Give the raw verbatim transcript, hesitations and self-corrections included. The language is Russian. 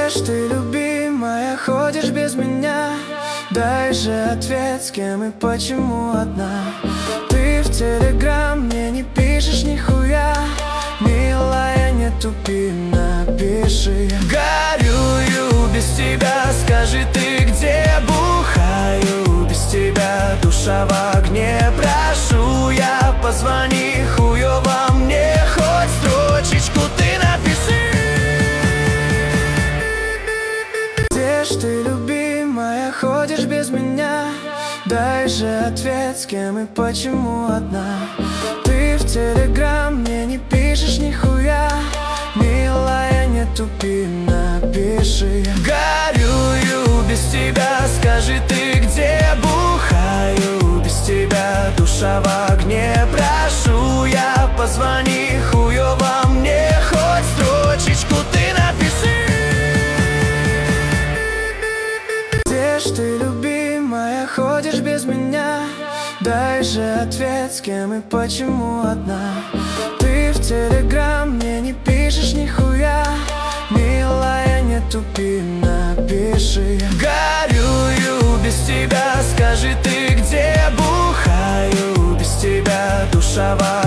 Где ж ты, любимая, ходишь без меня? Дай же ответ, с кем и почему одна. Ты в телеграм мне не пишешь нихуя. Милая, не тупи, напиши. Горюю без тебя, скажи ты, где? Бухаю без тебя, душа в огне. Прошу я, позвони, хуёво мне, хоть строчечку ты напиши. Где ж ты, любимая, ходишь без меня? Дай же ответ, с кем и почему одна. Ты в телеграм мне не пишешь нихуя. Милая, не тупи, напиши. Горюю без тебя, скажи ты, где? Бухаю без тебя, душа в огне. Прошу я, позвони, хуёво мне, хоть строчечку ты напиши. Где ж ты, любимая, ходишь без меня? Дай же ответ, с кем и почему одна. Ты в телеграм мне не пишешь нихуя. Милая, не тупи, напиши. Горюю без тебя, скажи ты, где? Бухаю без тебя, душа в